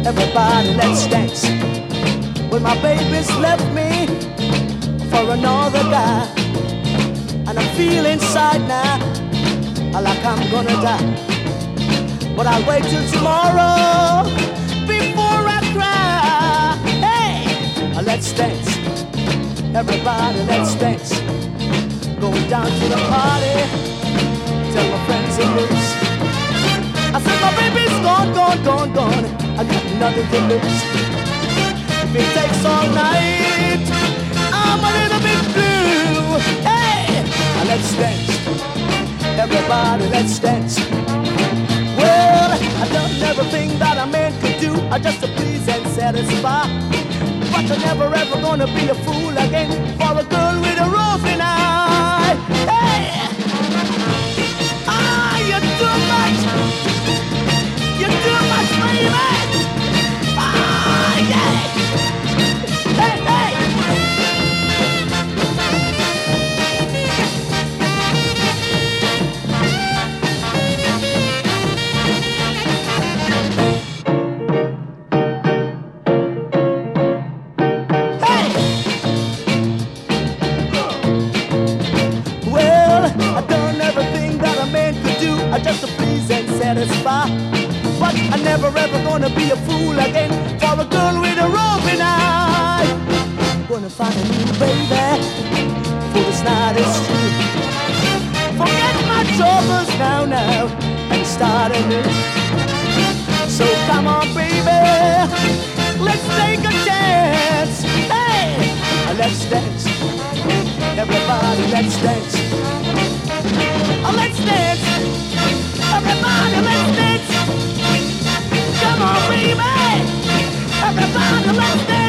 Everybody, let's dance. Well, my baby's left me for another guy, and I feel inside now like I'm gonna die. But I'll wait till tomorrow before I cry. Hey, let's dance. Everybody, let's dance. Going down to the party. Tell my friends and lose. I said my baby's gone, gone, gone, gone. I got nothing to lose. If it takes all night, I'm a little bit blue. Hey, let's dance. Everybody, let's dance. Well, I done everything that a man could do, just to please and satisfy. But you're never ever gonna be a fool again for a girl with a roving eye. Hey, you're too much. You're too much, baby. Yeah. Hey, hey. Just to please and satisfy. But I'm never ever gonna be a fool again for a girl with a roving eye. Gonna find a new baby for this night is true. Forget my troubles now and start anew. So come on, baby, let's take a chance. Hey, let's dance. Everybody, let's dance. Let's dance. Everybody, let's dance. Come on, baby. Everybody, let's dance.